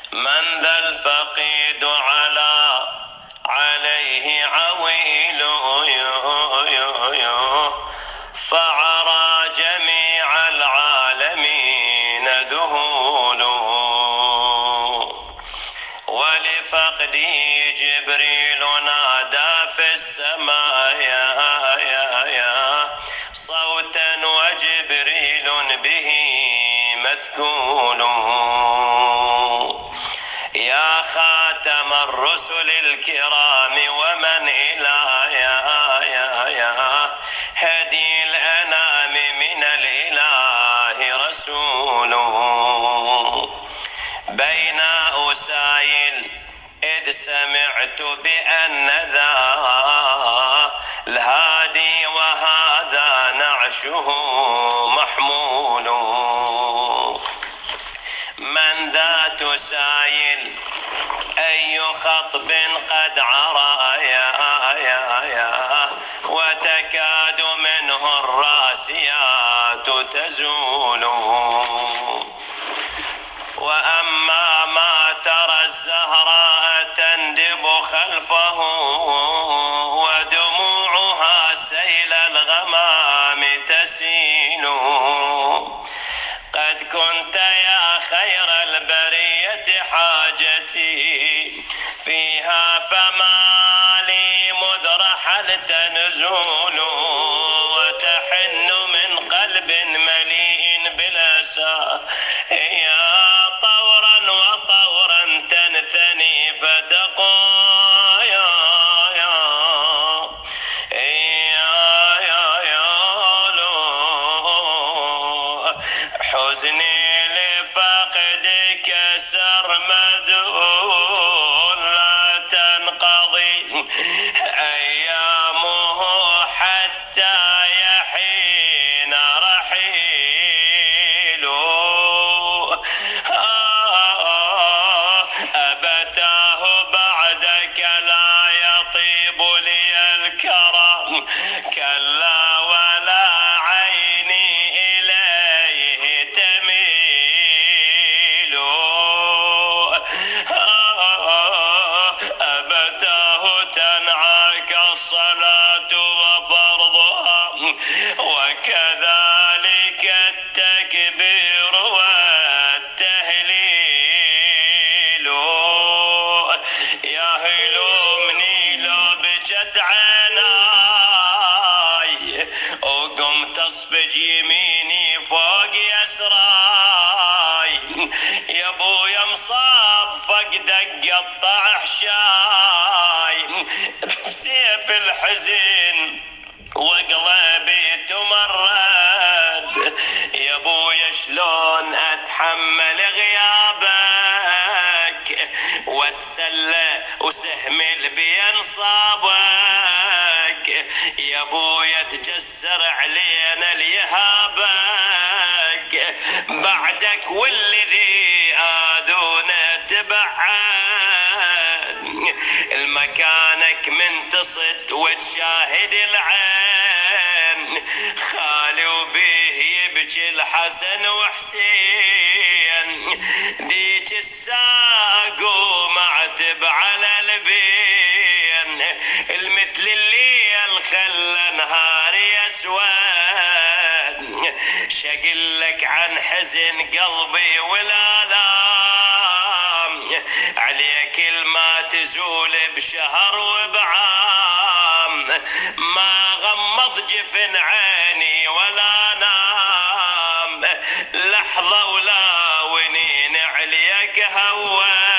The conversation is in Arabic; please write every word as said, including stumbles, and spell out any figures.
من ذا الفقيد على عليه عويل فعرى جميع العالمين ذهول. ولفقده جبريل نادى في السماء يا يا يا صوتا وجبريل به مثقول. يا خاتم الرسل الكرام ومن إلى يا يا يا هدي الأنام من الإله رسول. بين أسايل إذ سمعت بأن ذا الهادي وهذا نعشه محمول. من ذا تسايل أي خطب قد عرى يا يا يا وتكاد منه الراسيات تزول. وأما ما ترى الزهراء تندب خلفه ودموعها سيل الغمام تسيل. قد كنت يا خير البرية حاجتي فيها فما لي مذ رحلت نزول. وتحن من قلب مليء بالأسى يا طورا وطورا تنثني فتقول يا يا يا يا يا لو حزني لفقدك سرمد لا تنقضي أيامه حتى يحين رحيل. أبتاه بعدك لا يطيب لي الكرم كلا ولا عيني إليه تميل. أبتاه تنعاك الصلاة وفرضها وكذلك التكبير والتهليل. يا هلومني لو بجت عيناي وقمت اصفج يميني فوق يسراي. يا ابويا مصاب فقدك قطع حشاي بسيف الحزن وقلبي تمرد. يا ابويا شلون اتحمل غيابك واتسلى وسهم البين صابك. يا ابويا تجسر علينا ليهابك بعدك والذي آذونا تبعد. المكانك من تصد وتشاهد العين خالي وبيه يبكي الحسن وحسين. ذيك الساق ومعتب على البين المثل الليل خلى نهاري اسود. شقلك عن حزن قلبي والآلام عليك الما تزول بشهر وبعام. ما غمض جفن عيني ولا نام لحظة ولا ونين عليك هوى.